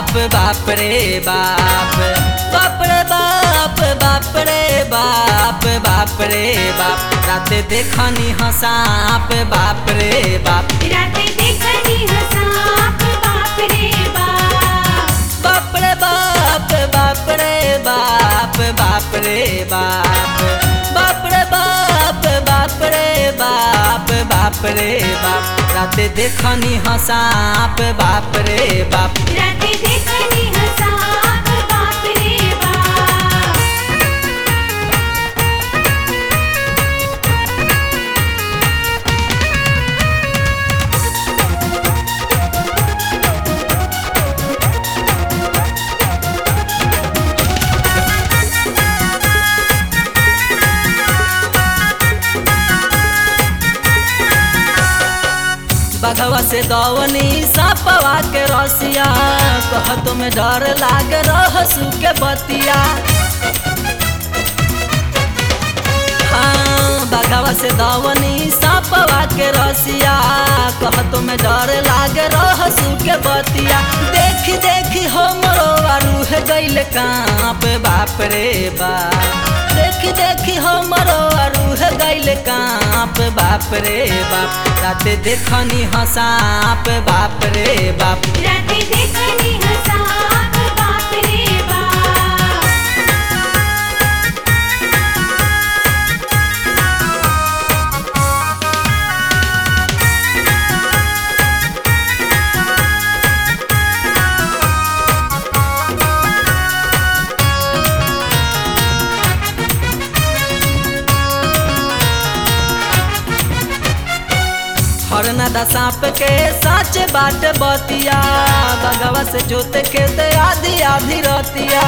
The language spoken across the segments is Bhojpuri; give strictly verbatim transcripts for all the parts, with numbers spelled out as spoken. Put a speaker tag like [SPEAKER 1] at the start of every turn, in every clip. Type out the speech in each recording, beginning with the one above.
[SPEAKER 1] बाप बाप रे बाप बाप रे बाप बाप रे बाप बाप रे बाप राते देखनी हसाप बाप रे बाप
[SPEAKER 2] राते देखनी हसाप बाप रे बाप
[SPEAKER 1] बाप रे बाप बाप रे बाप बाप रे बाप बाप रे बाप बाप रे बाप बाप रे बाप राते देखनी हसाप बाप रे बाप
[SPEAKER 2] राते देखनी हसाप बाप रे बाप
[SPEAKER 1] बघवा से दौनी सपवा के रसिया कह तुम्हें डर लाग रहसू के बतिया हाँ बघवा से दौनी सपवा के रसिया कह तुम्हें डर लाग रहसू के बतिया देखी देखी हमरो रूह गइल कांप बाप रे बाप देखी देखी हमरो रूह गइल कांप बाप रे बाप राते देखनी हसाप बाप रे बाप
[SPEAKER 2] राते देखनी हसाप बाप रे बाप
[SPEAKER 1] हरना दा सांप के साच बाट बतिया बगवा से जोत खेत आधी आधी रतिया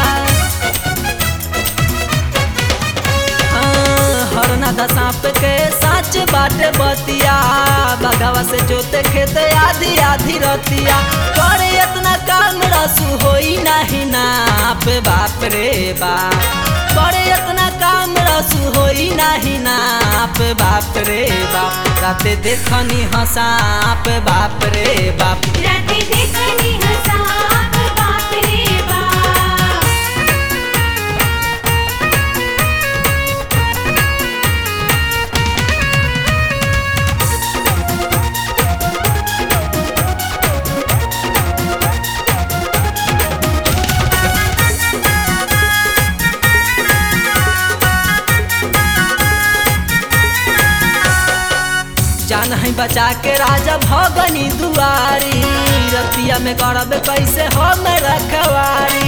[SPEAKER 1] हाँ, हरना दा सांप के साच बाट बतिया बगवा से जोत खेत आधी आधी रतिया करे इतना काम रसू होई नहीं नाप बाप रे बाप करे इतना काम रसू होई नहीं नाप बाप रे बाप राते देखनी हसाप बाप रे बाप
[SPEAKER 2] राते देखनी हसाप बाप रे बाप
[SPEAKER 1] जान है बचा के राजा भगनी दुआरी रतिया में करब कैसे हम रखवारी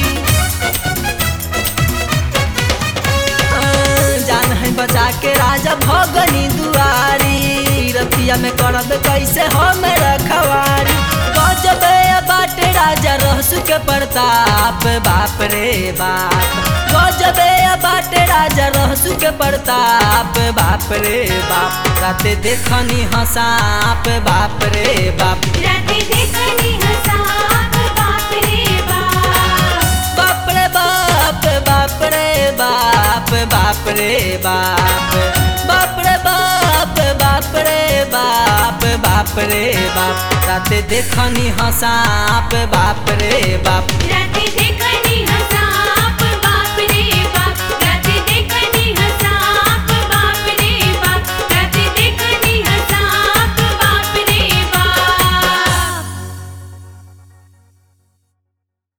[SPEAKER 1] जान है बचा के राजा भगनी दुआरी रतिया में करब कैसे हम रखवारी गजब बाटे राजा रहसु के प्रताप बाप रे बाप गजब बाटे राजा रहसु के प्रताप बाप रे बाप राते देखनी हसाप बाप रे बाप
[SPEAKER 2] राते देखनी हसाप बाप रे बाप
[SPEAKER 1] बाप रे बाप बाप रे बाप बाप रे बाप बाप रे बाप बाप रे बाप बाप रे बाप राते देखनी हसाप बाप रे बाप
[SPEAKER 2] राते